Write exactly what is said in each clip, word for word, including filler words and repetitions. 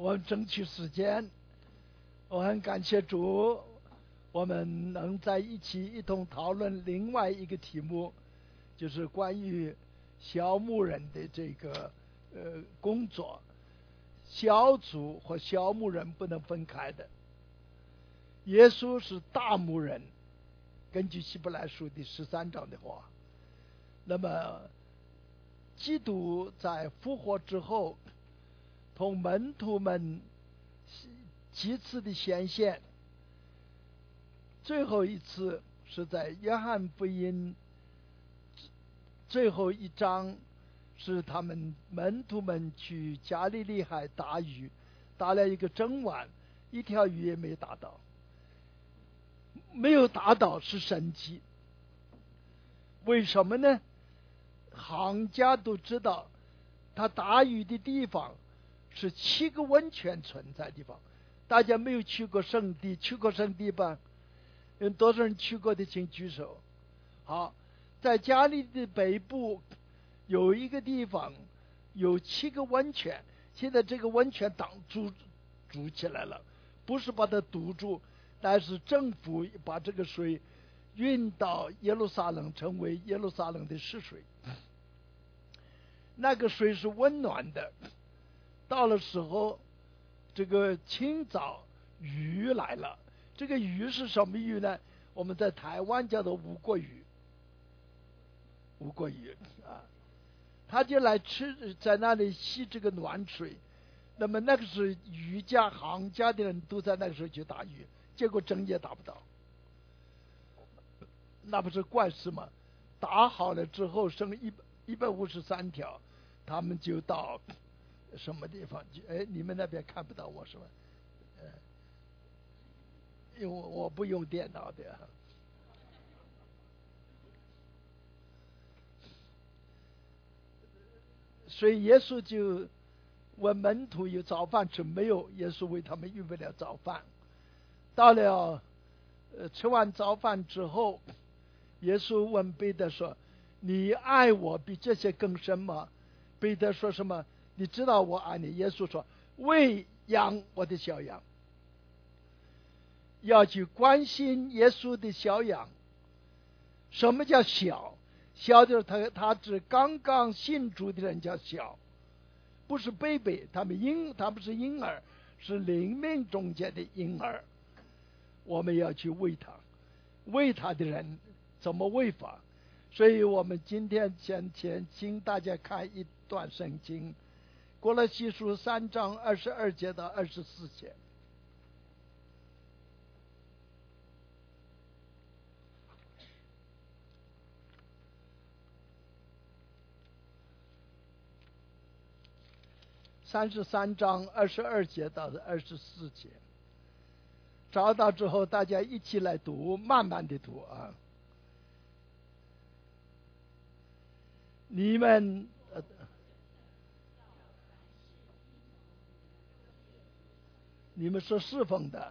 我们争取时间，我很感谢主，我们能在一起一同讨论另外一个题目，就是关于小牧人的这个呃工作。小组和小牧人不能分开的。耶稣是大牧人，根据希伯来书第十三章的话。那么基督在复活之后，同门徒们几次的显现，最后一次是在约翰福音最后一章，是他们门徒们去加利利海打鱼，打了一个整晚，一条鱼也没打到。没有打到是神迹。为什么呢？行家都知道，他打鱼的地方是七个温泉存在的地方。大家没有去过圣地，去过圣地吧？有多少人去过的请举手。好，在加利利的北部有一个地方有七个温泉，现在这个温泉挡住住起来了，不是把它堵住，但是政府把这个水运到耶路撒冷，成为耶路撒冷的市水。那个水是温暖的，到了时候这个清早鱼来了。这个鱼是什么鱼呢？我们在台湾叫做无国鱼，无国鱼啊，他就来吃，在那里吸这个暖水。那么那个是渔家行家的人都在那个时候去打鱼，结果整也打不到，那不是怪事吗？打好了之后剩一一百五十三条，他们就到什么地方去？哎，你们那边看不到我是吧？呃，因为我我不用电脑的。所以耶稣就问门徒有早饭吃没有？耶稣为他们预备了早饭。到了呃吃完早饭之后，耶稣问彼得说：“你爱我比这些更深吗？”彼得说什么？你知道我爱你。耶稣说：“喂养我的小羊。”要去关心耶稣的小羊。什么叫小？小就是他他指刚刚信主的人叫小，不是 baby， 他们婴他不是婴儿，是灵命中间的婴儿。我们要去喂他，喂他的人怎么喂法？所以我们今天先前请大家看一段圣经，歌罗西书三章二十二节到二十四节。三十三章二十二节到二十四节，找到之后大家一起来读，慢慢的读啊。你们、呃、你们是侍奉的，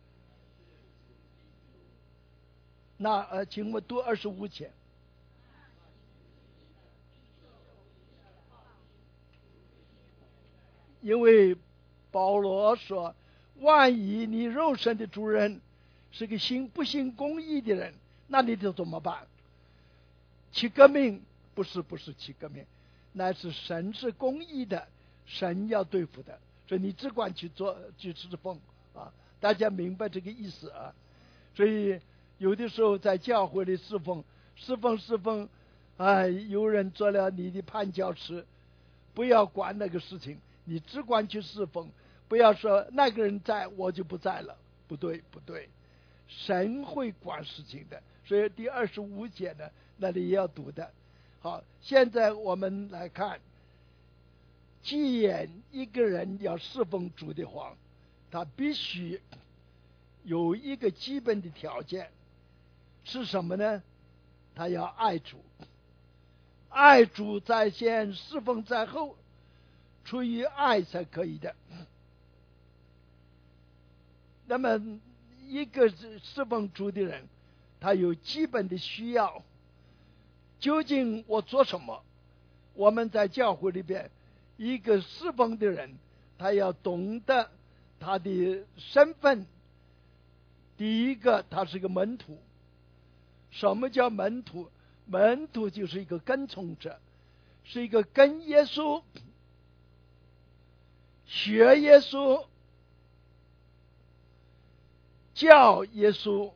那呃，请我读二十五节。因为保罗说，万一你肉身的主人是个行不行公义的人，那你就怎么办？起革命？不是，不是起革命，乃是神是公义的，神要对付的，所以你只管去做去侍奉啊！大家明白这个意思啊？所以有的时候在教会里侍奉侍奉侍奉，哎，有人做了你的绊脚石，不要管那个事情，你只管去侍奉，不要说那个人在我就不在了，不对不对，神会管事情的。所以第二十五节呢，那里也要读的。好，现在我们来看，既然一个人要侍奉主的话，他必须有一个基本的条件，是什么呢？他要爱主，爱主在先，侍奉在后，出于爱才可以的。那么一个侍奉主的人，他有基本的需要。究竟我做什么？我们在教会里边，一个侍奉的人， 他要懂得他的身份。第一个，他是个门徒。什么叫门徒？门徒就是一个跟从者，是一个跟耶稣、学耶稣、教耶稣、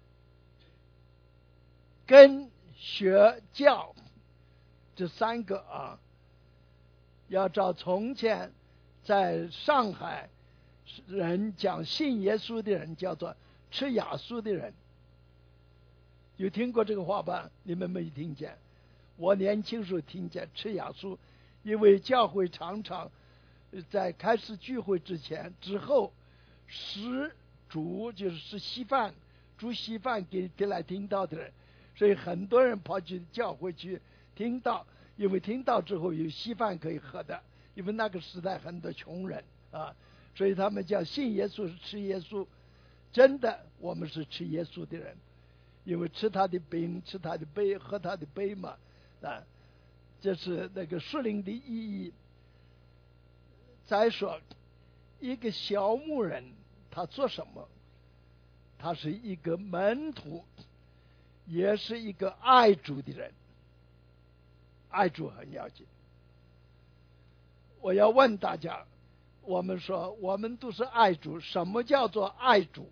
跟学教这三个啊。要照从前在上海人讲信耶稣的人叫做吃雅素的人，有听过这个话吧？你们没听见？我年轻时候听见吃雅素，因为教会常常在开始聚会之前之后食主就是吃稀饭，煮稀饭给给来听到的人，所以很多人跑去教会去听到，因为听到之后有稀饭可以喝的，因为那个时代很多穷人啊，所以他们叫信耶稣是吃耶稣。真的，我们是吃耶稣的人，因为吃他的饼，吃他的杯，喝他的杯嘛，啊，这是那个属灵的意义。再说，一个小牧人他做什么？他是一个门徒，也是一个爱主的人。爱主很要紧。我要问大家，我们说我们都是爱主，什么叫做爱主？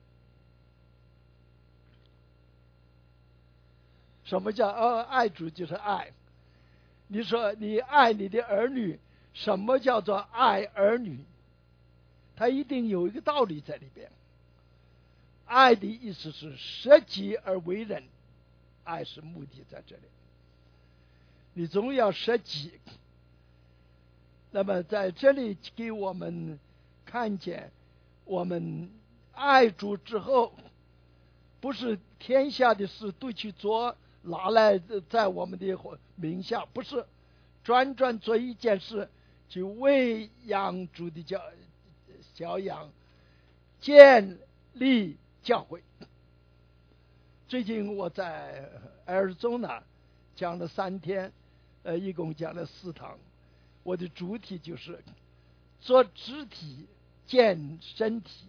什么叫呃爱主？就是爱。你说你爱你的儿女，什么叫做爱儿女？它一定有一个道理在里边。爱的意思是舍己而为人，爱是目的在这里。你总要舍己。那么在这里给我们看见，我们爱主之后，不是天下的事都去做，拿来在我们的名下，不是专专做一件事，去喂养主的教小羊，建立教会。最近我在埃尔州呢讲了三天，呃，一共讲了四堂。我的主题就是做肢体建身体。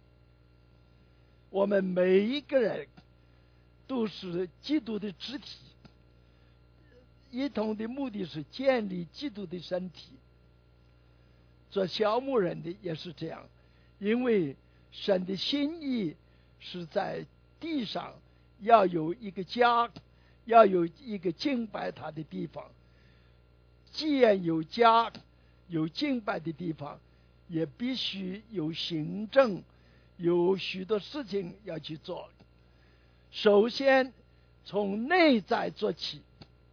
我们每一个人都是基督的肢体，一同的目的是建立基督的身体。做小牧人的也是这样，因为神的心意是在地上要有一个家，要有一个敬拜他的地方。既然有家有敬拜的地方，也必须有行政，有许多事情要去做。首先从内在做起。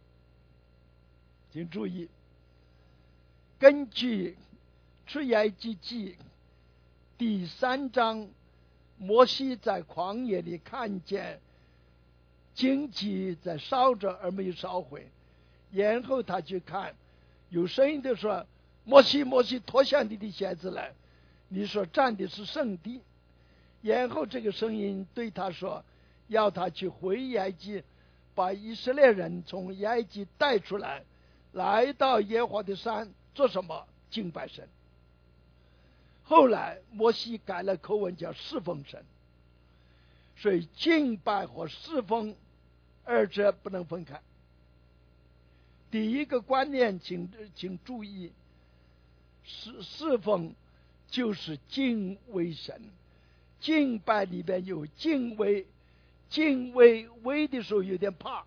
请注意，根据出埃及记第三章，摩西在旷野里看见荆棘在烧着而没有烧毁，然后他去看，有声音的说：摩西摩西，脱下你的鞋子来，你所站的是圣地。然后这个声音对他说，要他去回埃及，把以色列人从埃及带出来，来到耶和华的山做什么？敬拜神。后来摩西改了口吻，叫侍奉神。所以敬拜和侍奉二者不能分开。第一个观念请请注意，侍侍奉就是敬畏神。敬拜里边有敬畏，敬畏畏的时候有点怕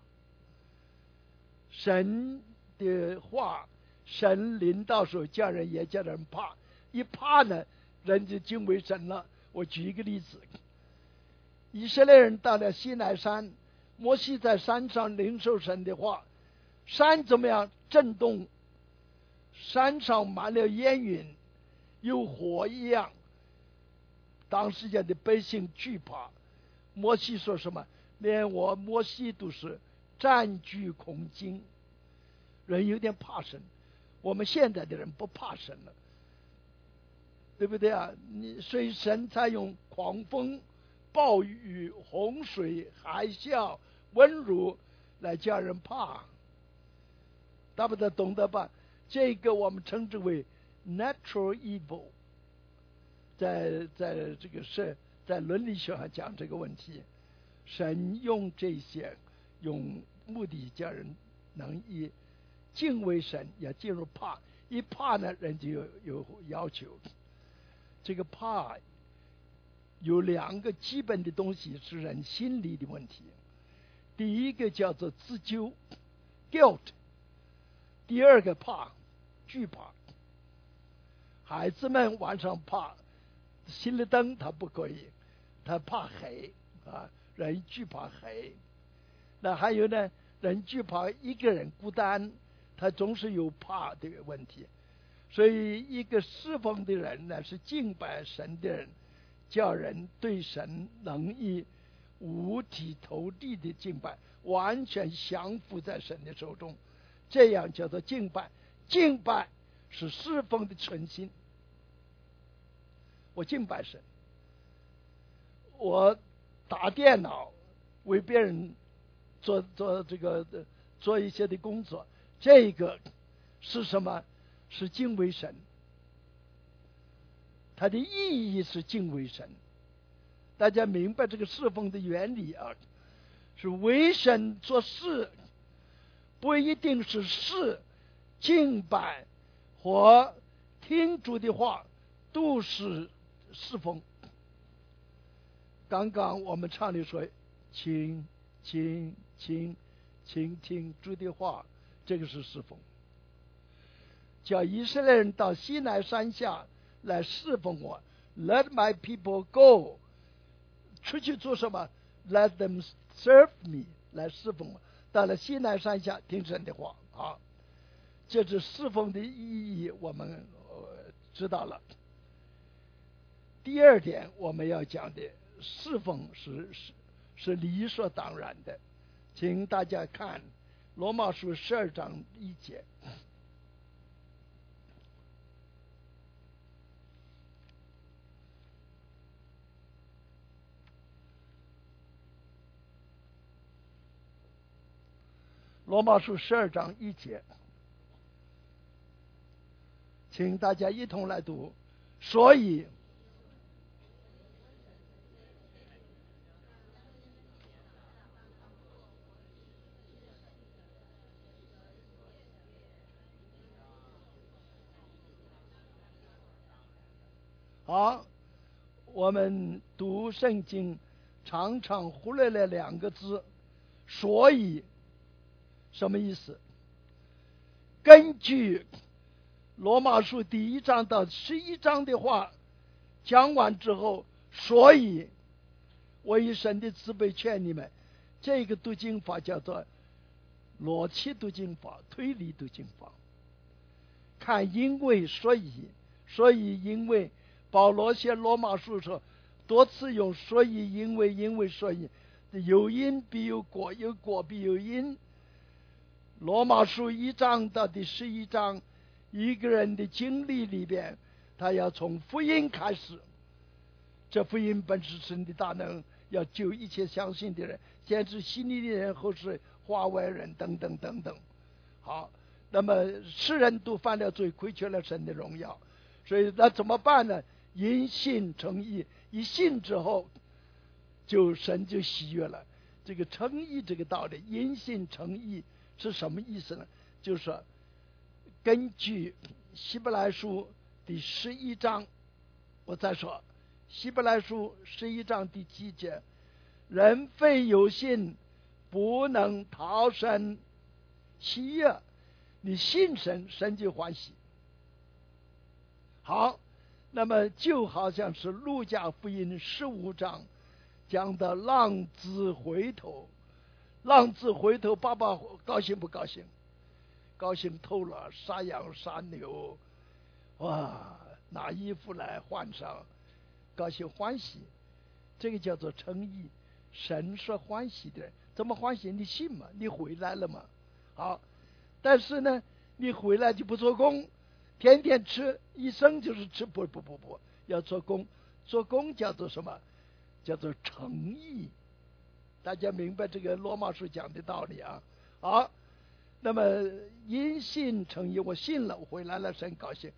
神的话，神临到时候叫人也叫人怕，一怕呢人就敬畏神了。我举一个例子，以色列人到了西奈山，摩西在山上领受神的话，山怎么样？震动，山上满了烟云，有火一样。当时间的百姓惧怕，摩西说什么？连我摩西都是战惧恐惊，人有点怕神。我们现在的人不怕神了，对不对啊？你所以神才用狂风、暴雨、洪水、海啸、瘟儒来叫人怕，大不得懂得吧？这个我们称之为 natural evil， 在在这个是在伦理学上讲这个问题，神用这些用目的叫人能以敬畏神，要进入怕，一怕呢人就有有要求。这个怕有两个基本的东西是人心理的问题，第一个叫做自救 guilt， 第二个怕惧怕。孩子们晚上怕熄了灯他不可以，他怕黑啊，人惧怕黑。那还有呢，人惧怕一个人孤单，他总是有怕的问题。所以一个侍奉的人呢，是敬拜神的人，叫人对神能以五体投地的敬拜，完全降服在神的手中，这样叫做敬拜。敬拜是侍奉的纯心。我敬拜神，我打电脑为别人做做这个做一些的工作，这个是什么？是敬畏神，它的意义是敬畏神。大家明白这个侍奉的原理啊，是为神做事，不一定是事，敬拜和听主的话都是侍奉。刚刚我们唱的说，请请请请听主的话，这个是侍奉。叫以色列人到西奈山下来侍奉我 ，Let my people go， 出去做什么 ？Let them serve me， 来侍奉我。到了西奈山下听神的话啊，这是侍奉的意义，我们、呃、知道了。第二点我们要讲的，侍奉是是是理所当然的，请大家看罗马书十二章一节。罗马书十二章一节，请大家一同来读。所以好，我们读圣经常常忽略了两个字，所以什么意思？根据罗马书第一章到十一章的话讲完之后，所以我以神的慈悲劝你们，这个读经法叫做逻辑读经法、推理读经法。看因为所以，所以因为保罗写罗马书说多次用所以因为因为所以，有因必有果，有果必有因。罗马书一章到第十一章，一个人的经历里边，他要从福音开始。这福音本是神的大能，要救一切相信的人，先是希利尼人，后是化外人，等等等等。好，那么世人都犯了罪，亏缺了神的荣耀，所以那怎么办呢？因信称义，一信之后，就神就喜悦了。这个称义这个道理，因信称义是什么意思呢？就是说根据希伯来书第十一章，我再说希伯来书十一章第七节，人非有信不能讨神喜悦，你信神，神就欢喜。好，那么就好像是路加福音十五章讲的浪子回头，浪子回头，爸爸高兴不高兴？高兴透了，杀羊杀牛，哇，拿衣服来换上，高兴欢喜，这个叫做称义。神说欢喜的人，怎么欢喜？你信吗？你回来了吗？好，但是呢，你回来就不做工，天天吃，一生就是吃，不不不不，要做工，做工叫做什么？叫做诚意。大家明白这个罗马书讲的道理啊？好，那么因信称义，我信了，我回来了，神高兴。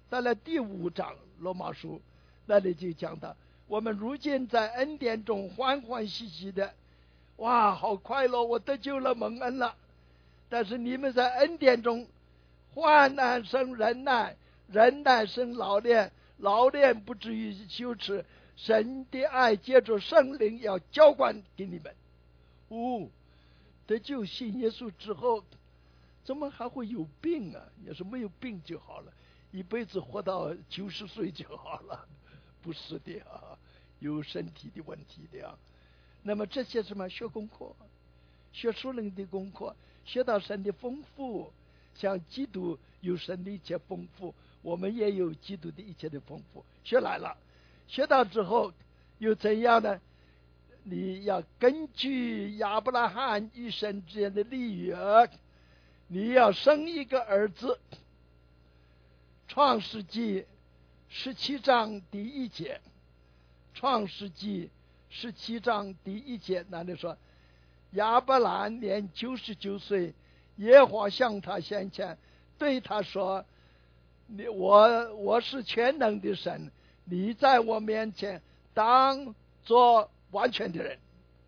到了第五章罗马书那里就讲到，我们如今在恩典中欢欢喜喜的，哇，好快乐，我得救了，蒙恩了。但是你们在恩典中，患难生忍耐，忍耐生老练，老练不至于羞耻。神的爱借着圣灵要浇灌给你们。哦，得救信耶稣之后，怎么还会有病啊？要是没有病就好了，一辈子活到九十岁就好了。不是的啊，有身体的问题的啊。那么这些什么学功课，学属灵的功课，学到神的丰富，像基督有神的一切丰富，我们也有基督的一切的丰富。学来了，学到之后又怎样呢？你要根据亚伯拉罕与神之间的立约，你要生一个儿子。创世纪十七章第一节，创世纪十七章第一节那里说，亚伯兰年九十九岁，耶和华向他显现，对他说，你我我是全能的神，你在我面前当做完全的人。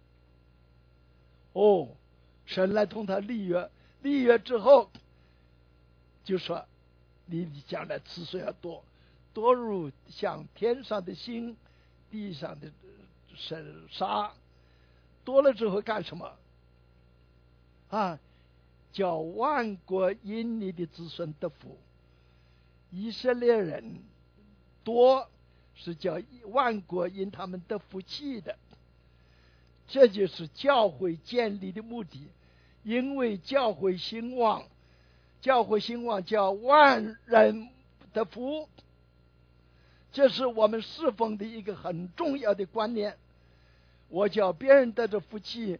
哦，神来同他立约，立约之后就说，你将来子孙要多，多如像天上的星，地上的沙。多了之后干什么啊？叫万国因你的子孙得福。以色列人多是叫万国因他们得福气的，这就是教会建立的目的。因为教会兴旺，教会兴旺叫万人得福，这是我们侍奉的一个很重要的观念。我叫别人得着福气，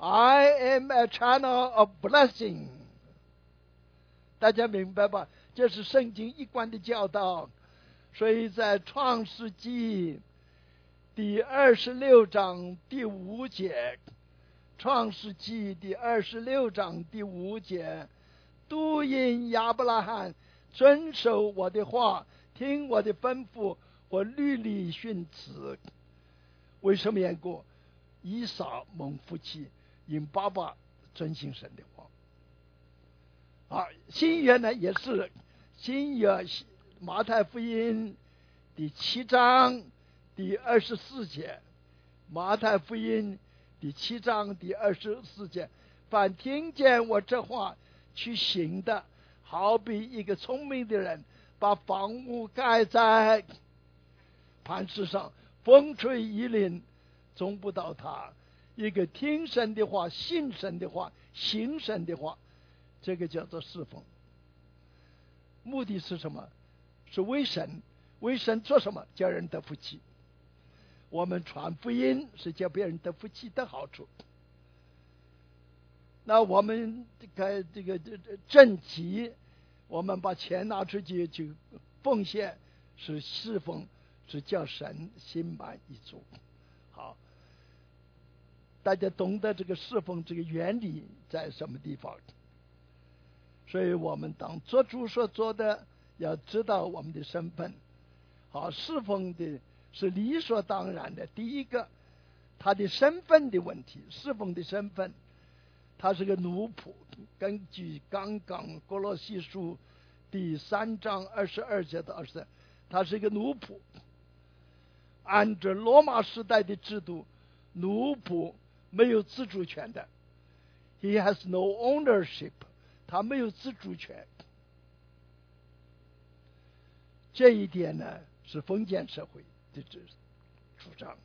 I am a channel of blessing。 大家明白吧？这是圣经一贯的教导。所以在创世纪第二十六章第五节，创世纪第二十六章第五节，都因亚伯拉罕遵守我的话，听我的吩咐和律例训词。为什么缘故？以撒蒙福气，因爸爸遵行神的话。啊，新约呢也是，新约马太福音第七章第二十四节，马太福音第七章第二十四节，凡听见我这话去行的，好比一个聪明的人把房屋盖在磐石上，风吹雨淋总不到他。一个听神的话，信神的话，行神的话，这个叫做侍奉。目的是什么？是为神，为神做什么？叫人得福气。我们传福音是叫别人得福气的好处。那我们这个这个正集，我们把钱拿出去去奉献，是侍奉，是叫神心满意足。好，大家懂得这个侍奉这个原理在什么地方？所以我们当做主所做的，要知道我们的身份。好，侍奉的是理所当然的。第一个，他的身份的问题，侍奉的身份，他是个奴仆。根据刚刚哥罗西书第三章二十二节到二十三，他是一个奴仆。按照罗马时代的制度，奴仆没有自主权的。He has no ownership， 他没有自主权。这一点呢，是封建社会的主张，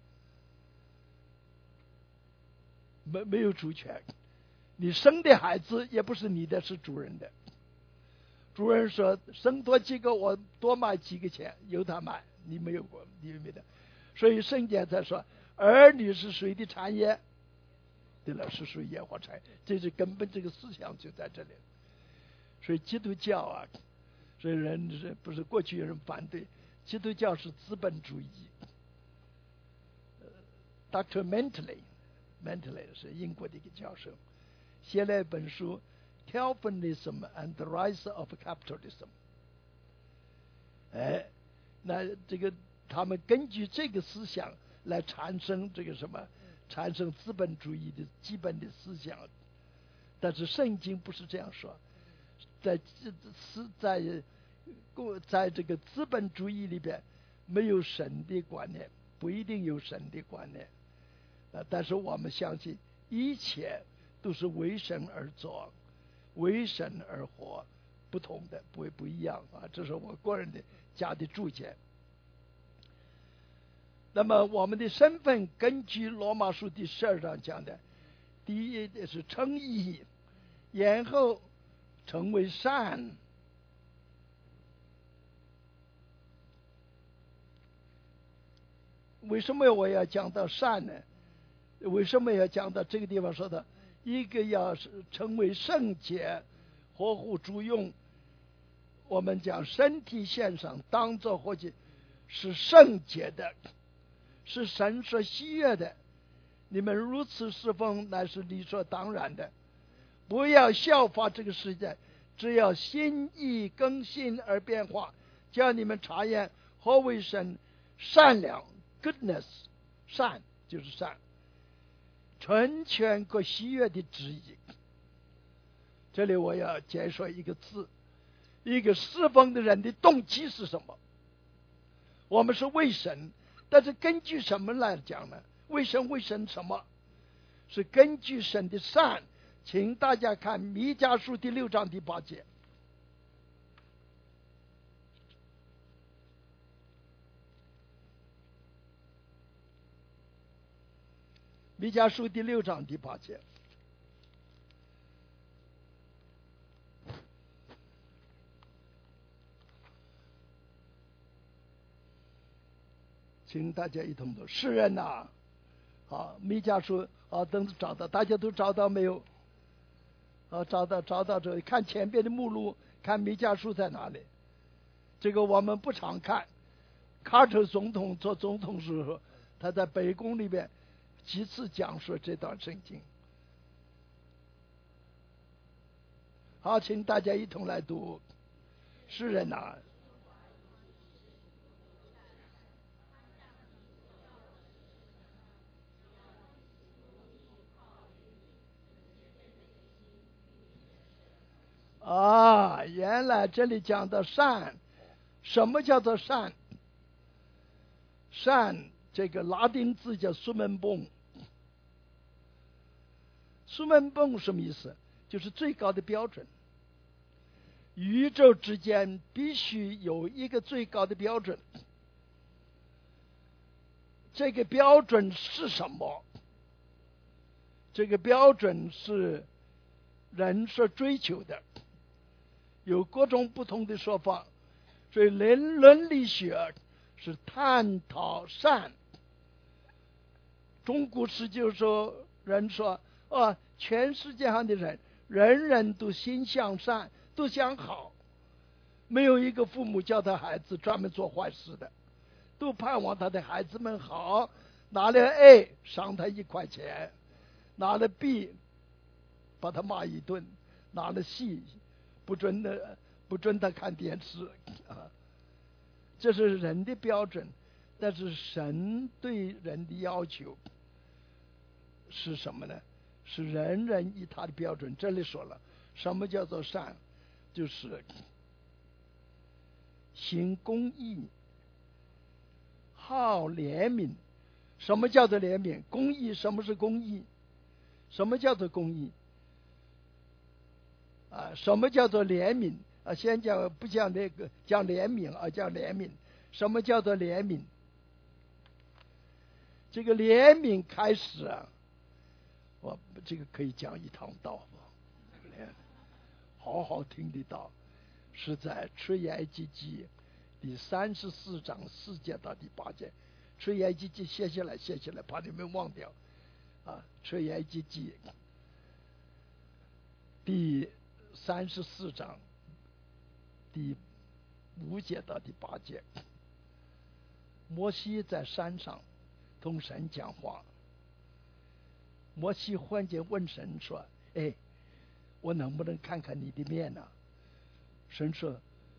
没没有主权。你生的孩子也不是你的，是主人的。主人说生多几个，我多卖几个钱，由他买，你没有过，你没的。所以圣经才说，儿女是谁的产业？对了，是属于耶和华产业。这是根本，这个思想就在这里。所以基督教啊，所以人是不是过去有人反对？基督教是资本主义。Doctor Mentley，Mentley 是英国的一个教授，写了一本书《Calvinism and the Rise of Capitalism》。 哎，那这个他们根据这个思想来产生这个什么，产生资本主义的基本的思想。但是圣经不是这样说，在是在在这个资本主义里边没有神的观念，不一定有神的观念。呃，但是我们相信一切都是为神而做，为神而活，不同的，不会不一样啊。这是我个人的加的注解。那么我们的身份根据罗马书第十二章讲的，第一是称义，然后成为善。为什么我要讲到善呢？为什么要讲到这个地方说的？一个要是成为圣洁，合乎主用，我们讲身体献上，当作或者是圣洁的，是神所喜悦的。你们如此侍奉，乃是理所当然的。不要效法这个世界，只要心意更新而变化，叫你们察验何为神善良 goodness 善就是善，纯全和喜悦的旨意。这里我要解说一个字，一个侍奉的人的动机是什么？我们是为神，但是根据什么来讲呢？为神为神什么？是根据神的善。请大家看弥迦书第六章第八节。弥迦书第六章第八节。请大家一同读。诗人呐、啊，好，弥迦书啊，等找到，大家都找到没有？啊，找到找到之后，看前边的目录，看弥迦书在哪里。这个我们不常看。卡特总统做总统时候，他在白宫里边几次讲述这段圣经。好，请大家一同来读。诗人呐、啊。啊，原来这里讲的善，什么叫做善？善这个拉丁字叫苏门蹦。苏门蹦什么意思？就是最高的标准。宇宙之间必须有一个最高的标准。这个标准是什么？这个标准是人所追求的。有各种不同的说法，所以伦伦理学是探讨善。中古时就说人说啊，全世界上的人人人都心向善，都想好，没有一个父母教他孩子专门做坏事的，都盼望他的孩子们好，拿了 A 赏他一块钱，拿了 B 把他骂一顿，拿了 C不准的不准他看电视啊，这是人的标准。但是神对人的要求是什么呢？是人人以他的标准。这里说了，什么叫做善？就是行公义，好怜悯。什么叫做怜悯？公义。什么是公义？什么叫做公义？啊，什么叫做怜悯？啊，先讲不讲那个讲怜悯啊，讲怜悯。什么叫做怜悯？这个怜悯开始啊，我这个可以讲一堂道吧，好好听的道，是在出埃及记第三十四章四节到第八节。出埃及记写下来，写下来，怕你们忘掉啊。出埃及记第三十四章第五节到第八节。摩西在山上同神讲话，摩西忽然间问神说：哎，我能不能看看你的面呢、啊？神说：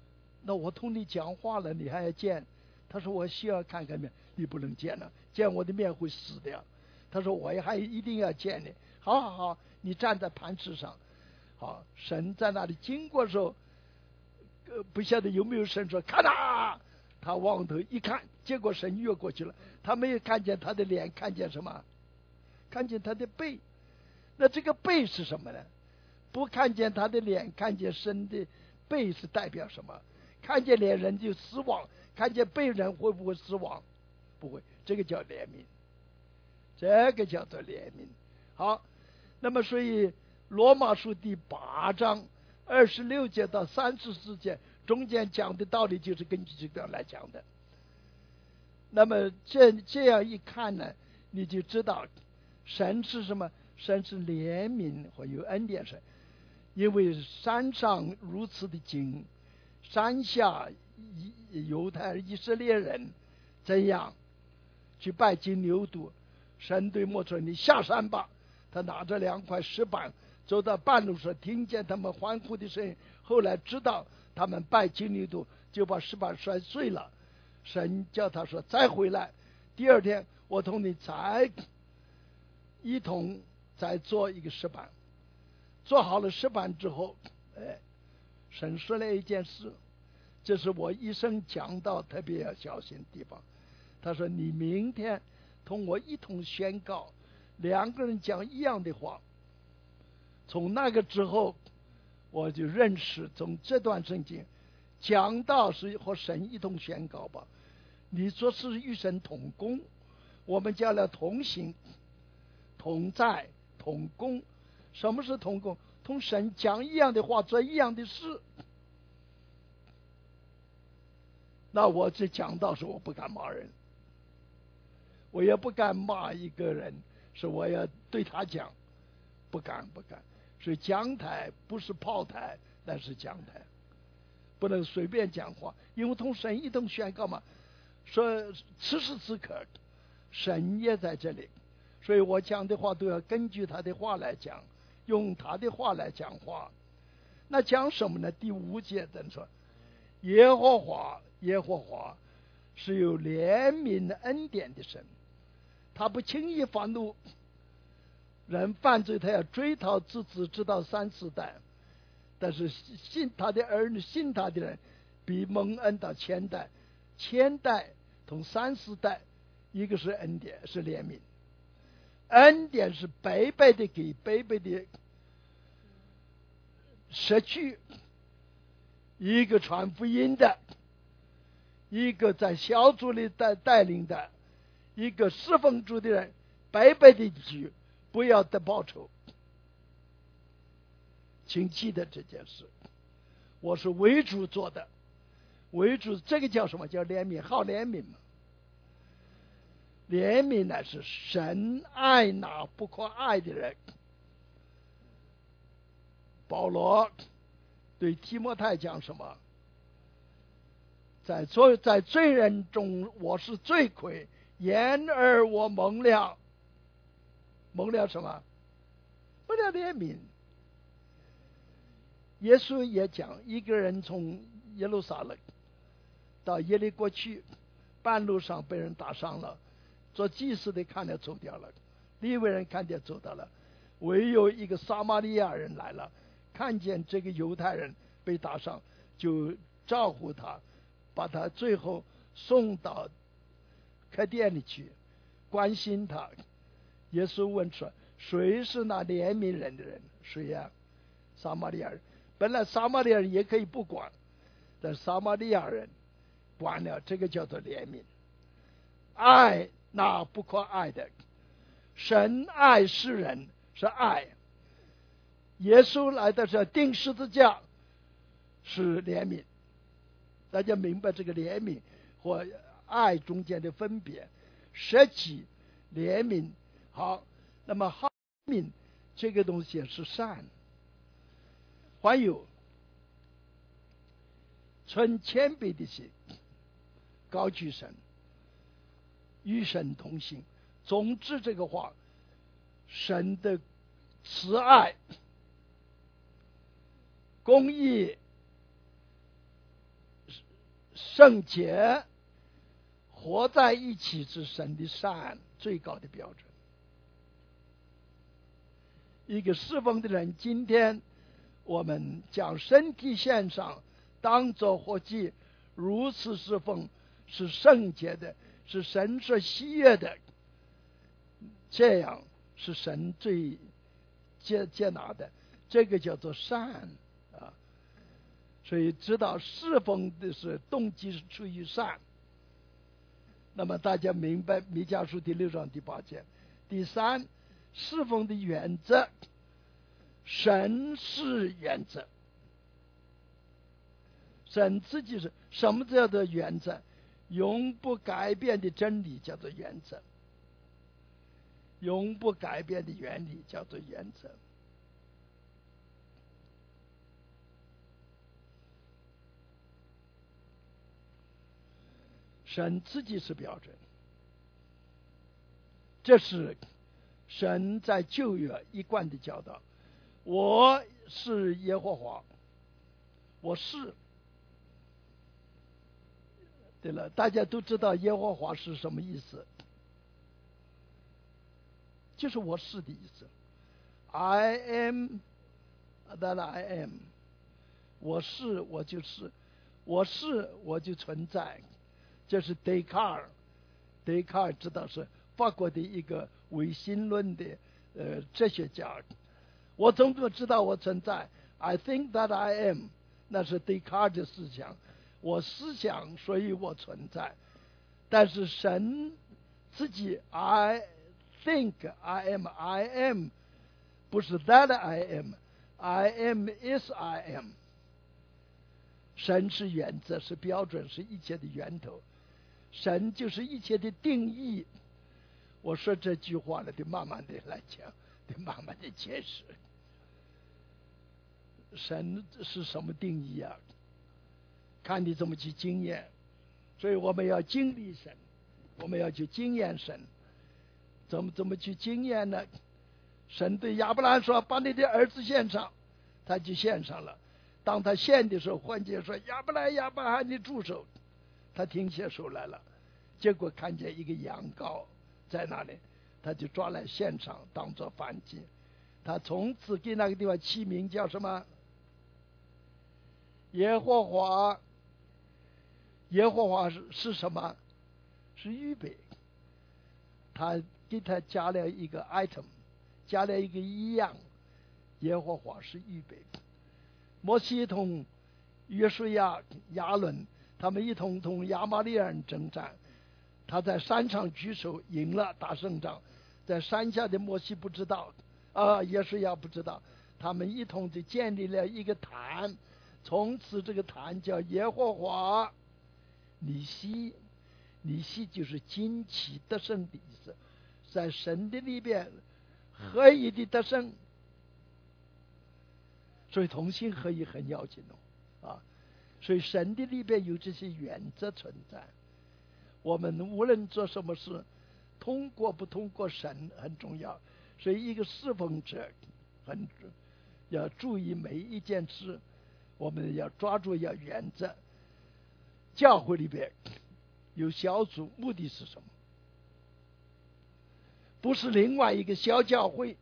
那我同你讲话了，你还要见？他说我需要看看面，你不能见了，见我的面会死掉。他说我还一定要见你。好好好，你站在磐石上。好，神在那里经过的时候，呃，不晓得有没有神说看呐，他往头一看，结果神越过去了，他没有看见他的脸，看见什么？看见他的背。那这个背是什么呢？不看见他的脸，看见神的背是代表什么？看见脸人就死亡，看见背人会不会死亡？不会，这个叫怜悯，这个叫做怜悯。好，那么所以罗马书第八章二十六节到三十四节中间讲的道理就是根据这个来讲的。那么这这样一看呢，你就知道神是什么？神是怜悯和有恩典神。因为山上如此的静，山下犹太以色列人怎样去拜金牛犊？神对摩西说：“你下山吧。”他拿着两块石板，走到半路上，听见他们欢呼的声音，后来知道他们拜金牛犊，就把石板摔碎了。神叫他说：“再回来，第二天我同你再一同再做一个石板。”做好了石板之后，哎，神说了一件事，这是我一生讲到特别要小心的地方。他说：“你明天同我一同宣告，两个人讲一样的话。”从那个之后，我就认识从这段圣经讲到是和神一同宣告吧。你说是与神同工，我们叫了同行、同在、同工。什么是同工？同神讲一样的话，做一样的事。那我这讲道时，我不敢骂人，我也不敢骂一个人，是我要对他讲，不敢不敢。所以讲台不是炮台，那是讲台，不能随便讲话，因为同神一同宣告嘛。说此时此刻，神也在这里，所以我讲的话都要根据他的话来讲。用他的话来讲话，那讲什么呢？第五节等说，耶和华，耶和华是有怜悯恩典的神，他不轻易发怒，人犯罪他要追讨自子直到三四代，但是信他的儿女，信他的人比蒙恩到千代，千代同三四代，一个是恩典，是怜悯。恩典是白白的给，白白的失去。一个传福音的，一个在小组里带带领的，一个侍奉主的人，白白的去，不要得报酬。请记得这件事，我是为主做的，为主，这个叫什么？叫怜悯，好怜悯嘛。怜悯乃是神爱那不可爱的人。保罗对提摩太讲什么？在罪在罪人中，我是罪魁，然而我蒙了，蒙了什么？蒙了怜悯。耶稣也讲，一个人从耶路撒冷到耶利哥去，半路上被人打伤了，做祭司的看见走掉了，利未人看见走掉了，唯有一个撒玛利亚人来了，看见这个犹太人被打伤，就照顾他，把他最后送到客店里去，关心他。耶稣问说：“谁是那怜悯人的人？”谁呀？撒玛利亚人。本来撒玛利亚人也可以不管，但撒玛利亚人管了，这个叫做怜悯。爱那不可爱的，神爱世人是爱。耶稣来的时候钉十字架是怜悯，大家明白这个怜悯和爱中间的分别。舍己怜悯，好，那么好怜悯这个东西是善。还有存谦卑的心，高举神，与神同行。总之这个话，神的慈爱、公义圣洁活在一起是神的善最高的标准。一个侍奉的人，今天我们将身体献上，当作活祭，如此侍奉是圣洁的，是神所喜悦的，这样是神最接接纳的，这个叫做善啊。所以知道侍奉的是动机是出于善。那么大家明白弥迦书第六章第八节。第三，侍奉的原则，神是原则，神自己是什么叫做原则？永不改变的真理叫做原则，永不改变的原理叫做原则。神自己是标准，这是神在旧约一贯的教导。我是耶和华，我是。对了，大家都知道耶和华是什么意思，就是我是的意思。I am that I am， 我是我就是，我是我就存在。这是笛卡尔，笛卡尔知道是法国的一个唯心论的呃哲学家。我怎么知道我存在 ？I think that I am， 那是笛卡尔的思想。我思想，所以我存在。但是神自己 I think I am I am， 不是 that I am， I am is I am。神是原则，是标准，是一切的源头。神就是一切的定义。我说这句话了，得慢慢的来讲，得慢慢的解释。神是什么定义啊？看你怎么去经验。所以我们要经历神，我们要去经验神。怎么怎么去经验呢？神对亚伯兰说：“把你的儿子献上。”他就献上了。当他献的时候，幻觉说：“亚伯兰，亚伯兰，你住手！”他停下手来了，结果看见一个羊羔在那里，他就抓来献上，当作燔祭。他从此给那个地方起名叫什么？耶和华。耶和华是是什么？是预备。他给他加了一个 item， 加了一个一样。耶和华是预备。摩西同约书亚、亚伦他们一同同亚玛力人征战，他在山上举手赢了打胜仗，在山下的摩西不知道，啊，约书亚不知道，他们一同就建立了一个坛，从此这个坛叫耶和华尼西。尼西就是惊奇得胜的意思，在神的里边合一的得胜，所以同心合一很要紧哦，啊，所以神的里边有这些原则存在。我们无论做什么事，通过不通过神很重要，所以一个侍奉者很要注意每一件事，我们要抓住要原则。教会里边有小组，目的是什么？不是另外一个小教会。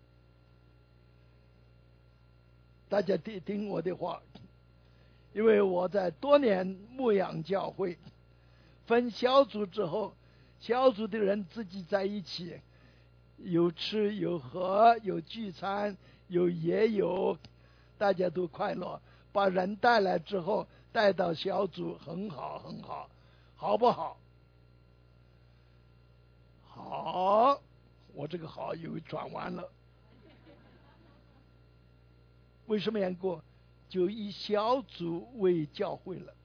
大家听听我的话，因为我在多年牧养教会，分小组之后，小组的人自己在一起，有吃有喝，有聚餐，有野游，大家都快乐。把人带来之后，带到小组，很好很好，好不好？好，我这个好以为转弯了。为什么缘故？就以小组为教会了。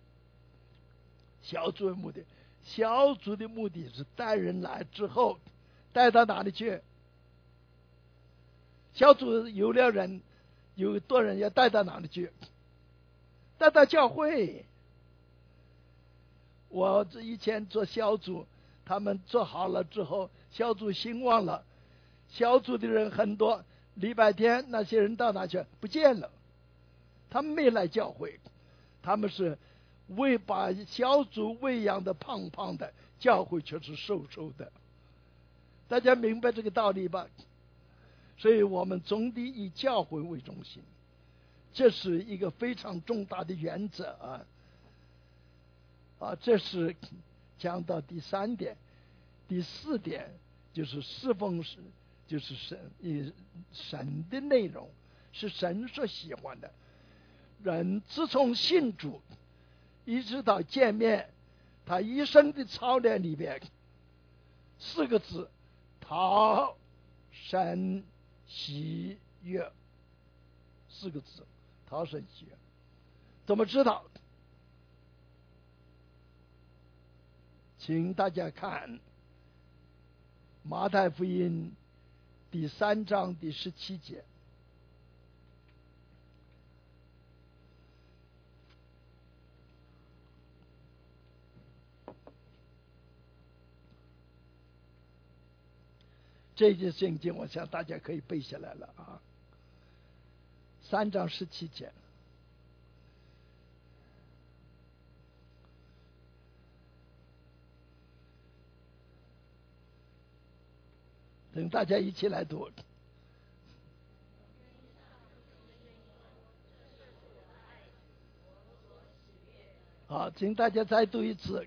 小组的目的，小组的目的是带人来之后，带到哪里去？小组有了人，有多人要带到哪里去？带到教会。我以前做小组，他们做好了之后，小组兴旺了，小组的人很多。礼拜天那些人到哪去？不见了，他们没来教会，他们是喂把小组喂养的胖胖的，教会却是瘦瘦的。大家明白这个道理吧？所以我们总得以教会为中心，这是一个非常重大的原则啊！啊，这是讲到第三点，第四点就是侍奉是就是神以神的内容是神所喜欢的。人自从信主一直到见面，他一生的操练里边四个字：讨神喜悦。四个字，讨神喜悦。怎么知道？请大家看马太福音第三章第十七节。这节圣经我想大家可以背下来了啊。三章十七节，等大家一起来读。好，请大家再读一次。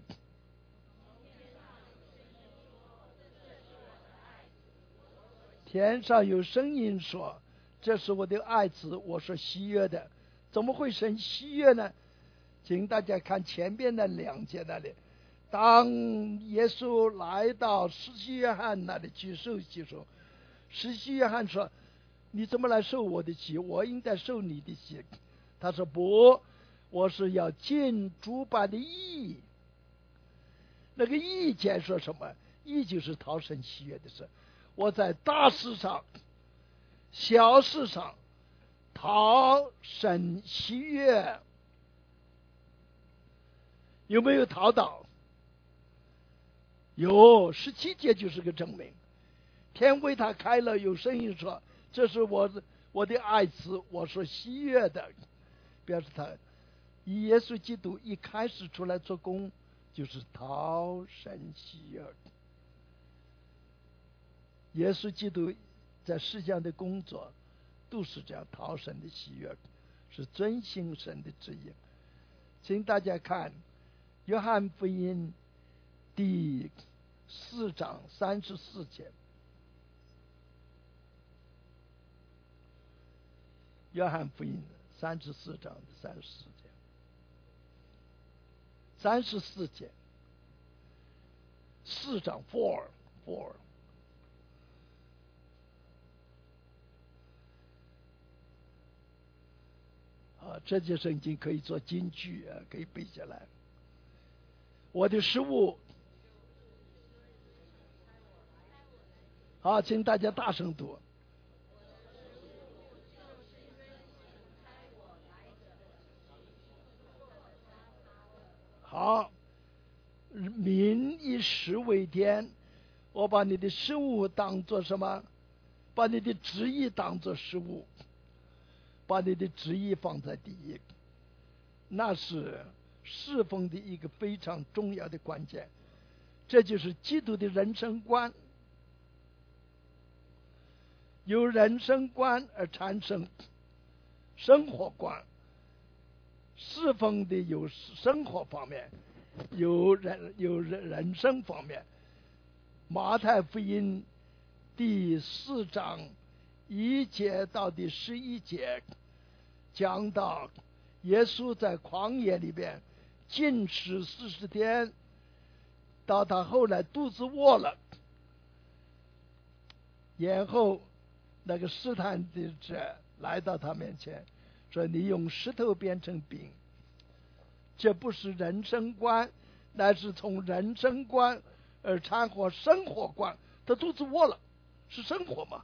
天上有声音说：“这是我的爱子，我所喜悦的。”怎么会神喜悦呢？请大家看前边的两节那里，当耶稣来到施洗约翰那里去受洗时，施洗约翰说：“你怎么来受我的洗？我应该受你的洗。”他说：“不，我是要尽诸般的义。”那个义解说什么？义就是讨神喜悦的事。我在大事上、小事上讨神喜悦，有没有讨到？有，十七节就是个证明。天为他开了，有声音说：“这是我的我的爱子，我所喜悦的。”表示他耶稣基督一开始出来做工，就是讨神喜悦。耶稣基督在世上的工作都是这样讨神的喜悦，是遵行神的旨意。请大家看约翰福音第四章三十四节。约翰福音三十四章三十四节，三十四节，四章 four four。啊，这节圣经可以做金句啊，可以背下来。我的食物，好，请大家大声读。好，民以食为天，我把你的食物当作什么？把你的旨意当作食物。把你的旨意放在第一，那是侍奉的一个非常重要的关键。这就是基督的人生观，由人生观而产生生活观。侍奉的有生活方面，有人有人人生方面。马太福音第四章一节到第十一节讲到耶稣在旷野里边禁食四十天，到他后来肚子饿了，然后那个试探的者来到他面前说：“你用石头变成饼。”这不是人生观，乃是从人生观而产生生活观。他肚子饿了，是生活嘛？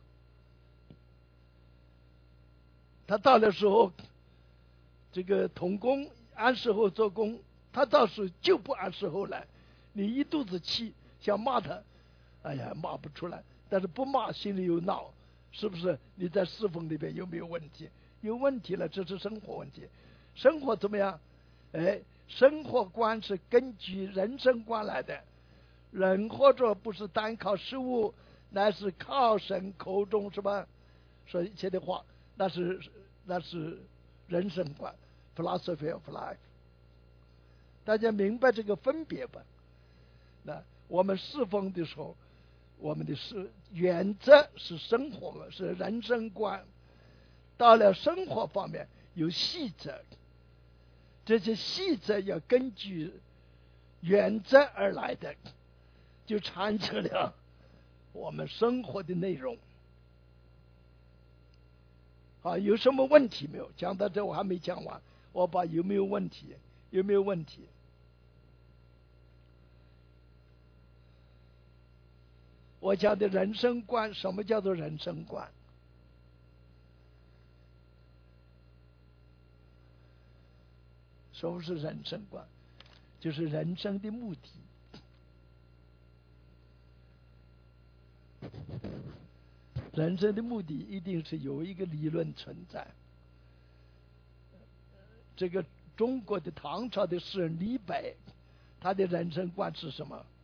他到的时候，这个童工按时候做工，他到时候就不按时候来。你一肚子气，想骂他，哎呀，骂不出来。但是不骂，心里又闹，是不是？你在侍奉里边有没有问题？有问题了，这是生活问题。生活怎么样？哎， 生活观是根据人生观来的。人活着不是单靠食物，乃是靠神口中什么说一切的话，那是那是人生观 philosophy of life。 大家明白这个分别吧？那我们侍奉的时候，我们的是原则是生活，是人生观。到了生活方面有细则，这些细则要根据原则而来的，就产生了我们生活的内容。好，有什么问题没有？讲到这我还没讲完，我把有没有问题？有没有问题？我讲的人生观，什么叫做人生观？什么是人生观？就是人生的目的。人生的目的一定是有一个理论存在。这个中国的唐朝的诗人李白，他的人生观是什么？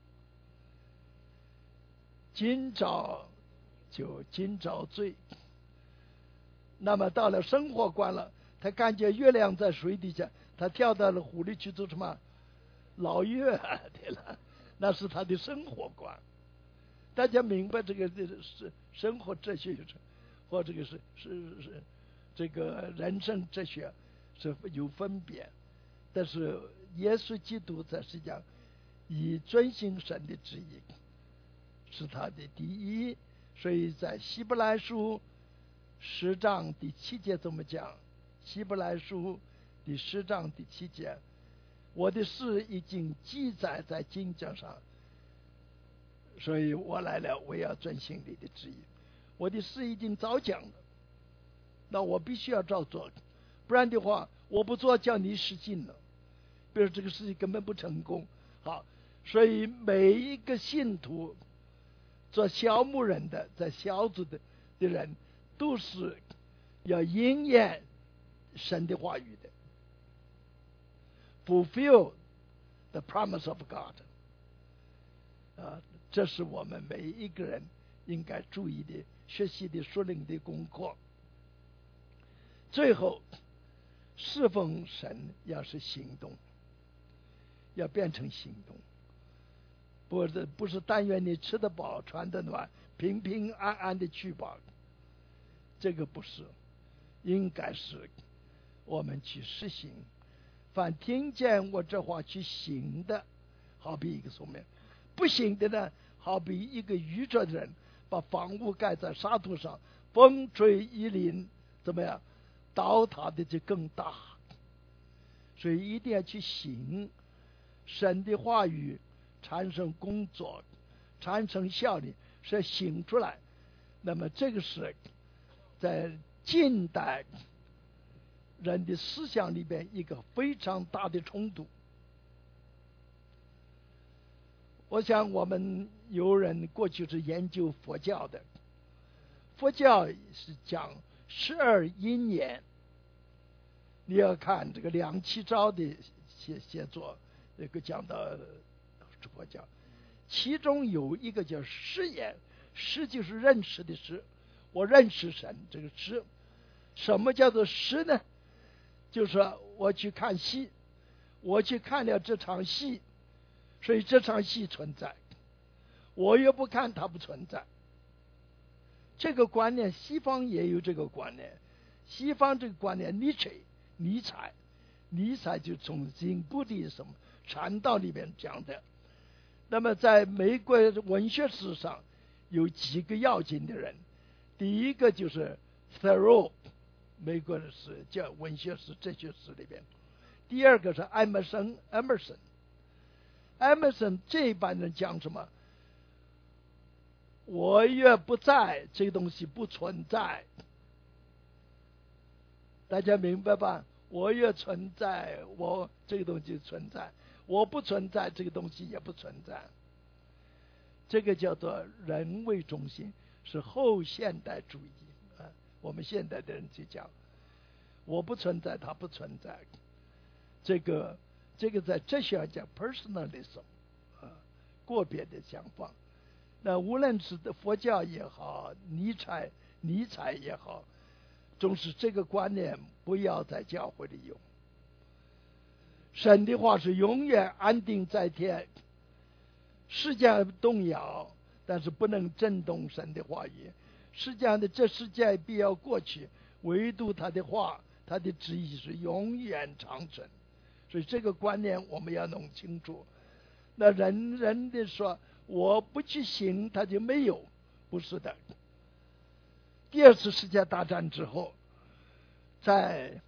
今朝就今朝醉。那么到了生活观了，他看见月亮在水底下，他跳到了湖里去做什么？捞月对了，那是他的生活观。大家明白这个是生活哲学，或这个是是是这个人生哲学是有分别，但是耶稣基督在实际上以遵行神的旨意是他的第一。所以在希伯来书十章第七节怎么讲？希伯来书第十章第七节，我的事已经记载在经卷上，所以我来了，我要遵行你的旨意。我的事已经早讲了，那我必须要照做，不然的话我不做叫你失信了，比如这个事情根本不成功。好，所以每一个信徒做小牧人的，在小组的的人都是要应验神的话语的， fulfill the promise of God。 啊，这是我们每一个人应该注意的学习的属灵的功课。最后侍奉神要是行动，要变成行动，不是不是但愿你吃得饱穿得暖平平安安的去吧，这个不是，应该是我们去实行。凡听见我这话去行的，好比一个什么呀？不行的呢，好比一个愚拙的人把房屋盖在沙土上，风吹雨淋，怎么样？倒塌的就更大。所以一定要去行神的话语，产生工作，产生效力，是行出来。那么这个是在近代人的思想里边一个非常大的冲突。我想我们有人过去是研究佛教的，佛教是讲十二因缘。你要看这个梁启超的写写作，那个讲到佛教，其中有一个叫识言，识就是认识的识，我认识神，这个识。什么叫做识呢？就是说我去看戏，我去看了这场戏，所以这场戏存在，我也不看它不存在。这个观念西方也有这个观念，西方这个观念尼采尼采尼采就从经部的什么传道里面讲的。那么在美国文学史上有几个要紧的人，第一个就是 Thoreau， 美国的史叫文学史哲学史里边。第二个是艾默生 Emerson Emerson 这一班人讲什么？我越不在，这个东西不存在。大家明白吧？我越存在，我这个东西存在；我不存在，这个东西也不存在。这个叫做人为中心，是后现代主义啊。我们现代的人就讲，我不存在，它不存在。这个这个在哲学上讲 personalism， 啊，个别的想法。那无论是佛教也好，尼采尼采也好，总是这个观念不要在教会里用。神的话是永远安定在天，世界动摇，但是不能震动神的话语。世界上的这世界必要过去，唯独他的话，他的旨意是永远长存。所以这个观念我们要弄清楚。那人人的说我不去行，他就没有，不是的。第二次世界大战之后，在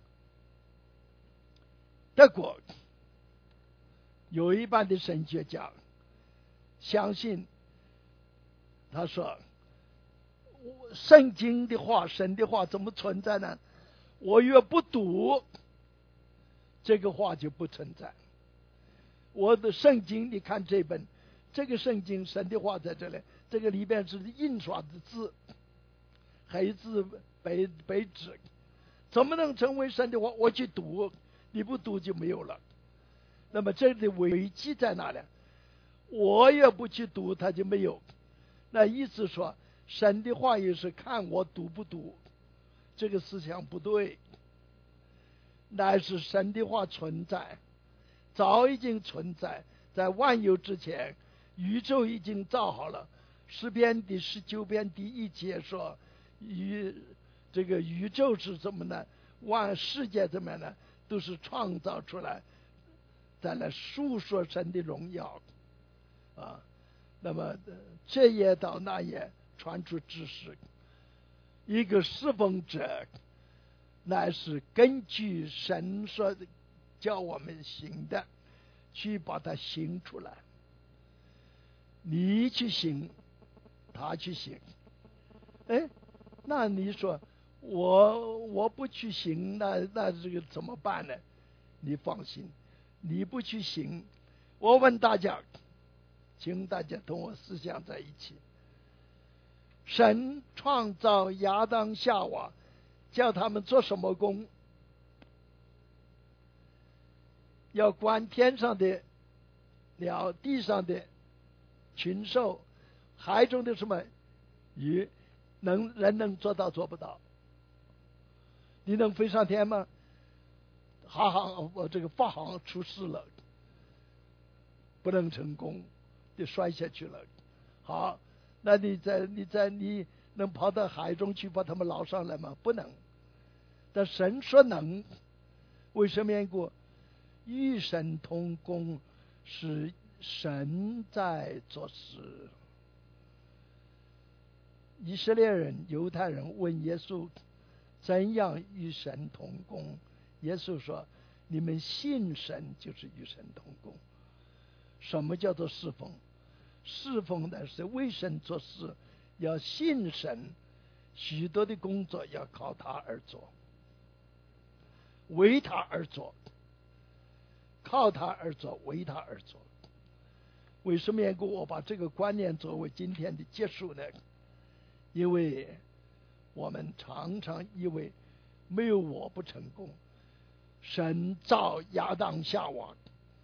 德国有一半的神学家相信，他说圣经的话，神的话怎么存在呢？我越不读，这个话就不存在。我的圣经，你看这本，这个圣经神的话在这里，这个里边是印刷的字，黑字白白纸，怎么能成为神的话？我去读，你不读就没有了。那么这里的危机在哪里？我也不去读，它就没有。那意思说，神的话语是看我读不读，这个思想不对。乃是神的话存在，早已经存在，在万有之前，宇宙已经造好了。诗篇第十九篇第一节说，宇这个宇宙是怎么呢？万世界怎么样呢？都是创造出来，在那述说神的荣耀啊。那么这也到那也传出知识，一个侍奉者乃是根据神说的叫我们行的，去把它行出来。你去行，他去行。哎，那你说我我不去行，那那这个怎么办呢？你放心，你不去行，我问大家，请大家同我思想在一起。神创造亚当夏娃，叫他们做什么工？要管天上的鸟，地上的群兽，海中的什么鱼，能人能做到做不到？你能飞上天吗？哈哈，我这个发航出事了，不能成功，就摔下去了。好，那你在你在你能跑到海中去把他们捞上来吗？不能。但神说能，为什么缘故？与神同工，是神在做事。以色列人、犹太人问耶稣怎样与神同工，耶稣说：你们信神就是与神同工。什么叫做侍奉？侍奉的是为神做事，要信神，许多的工作要靠他而做，为他而做，靠他而做，为他而做。为什么我把这个观念作为今天的结束呢？因为我们常常以为没有我不成功。神造亚当夏娃，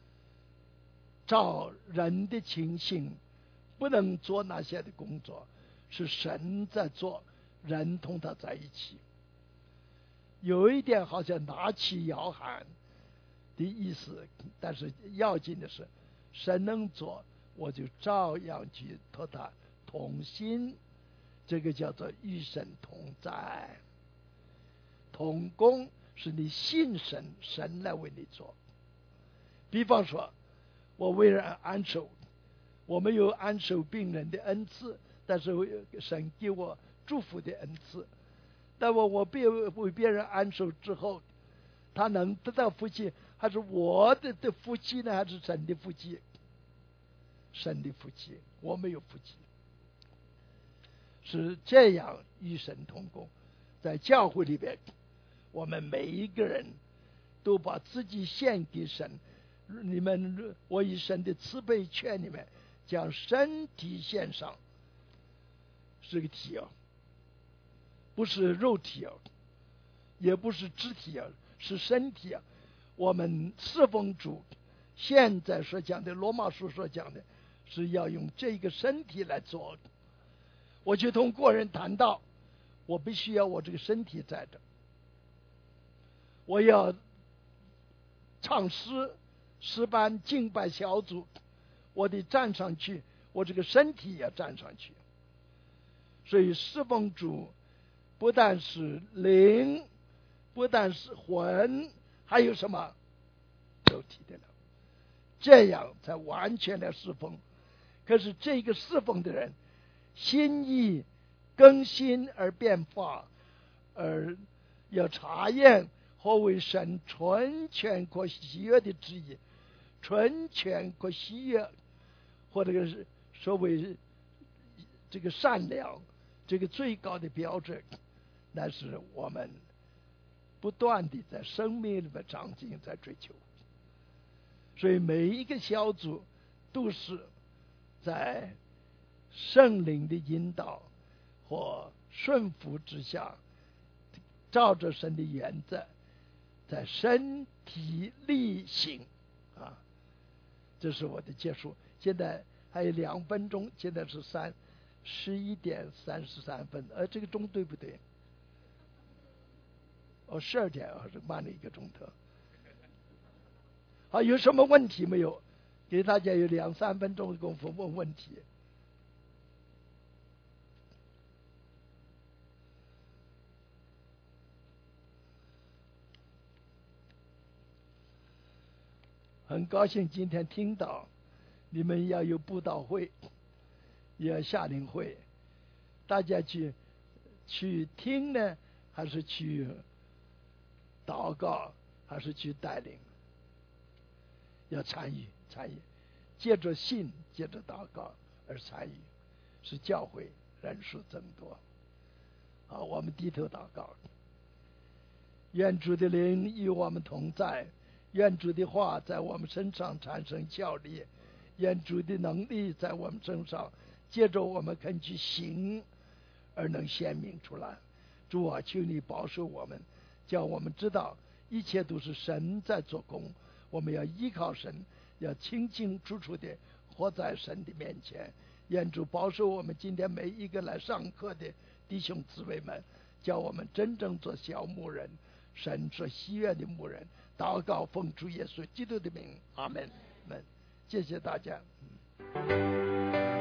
照人的情形，不能做那些的工作，是神在做，人同他在一起。有一点好像拿起摇喊的意思，但是要紧的是，神能做，我就照样去和他同心。这个叫做与神同在。同工是你信神，神来为你做。比方说，我为人安守，我没有安守病人的恩赐，但是神给我祝福的恩赐。那么我别为别人安守之后，他能得到福气，还是我的的福气呢？还是神的福气？神的福气，我没有福气。是这样与神同工。在教会里边，我们每一个人都把自己献给神。你们，我以神的慈悲劝你们，将身体献上。是个体啊，不是肉体啊，也不是肢体啊，是身体啊。我们侍奉主， 现在所讲的罗马书所讲的是要用这个身体来做。我就同个人谈到，我必须要我这个身体在这，我要唱诗诗班敬拜小组，我得站上去，我这个身体也站上去。所以侍奉主不但是灵，不但是魂，还有什么肉体的了，这样才完全的侍奉。可是这个侍奉的人心意更新而变化，而要查验何为神纯全可喜悦的旨意，纯全可喜悦，或者是所谓这个善良，这个最高的标准，那是我们不断的在生命里面长进，在追求。所以每一个小组都是在圣灵的引导或顺服之下，照着神的原则，在身体力行啊。这是我的结束。现在还有两分钟，现在是三十一点三十三分，呃，这个钟对不对？哦，十二点啊，是慢了一个钟头。好，有什么问题没有？给大家有两三分钟的功夫问问题。很高兴今天听到你们要有布道会，也要夏令会，大家去去听呢，还是去祷告，还是去带领？要参与参与，借着信，借着祷告而参与，使教会人数增多。好，我们低头祷告。愿主的灵与我们同在，愿主的话在我们身上产生效力，愿主的能力在我们身上借着我们肯去行而能显明出来。主啊，求你保守我们，叫我们知道一切都是神在做工，我们要依靠神，要清清楚楚的活在神的面前。愿主保守我们今天每一个来上课的弟兄姊妹们，叫我们真正做小牧人，神所喜悦的牧人。祷告奉主耶稣基督的名，阿门。谢谢大家。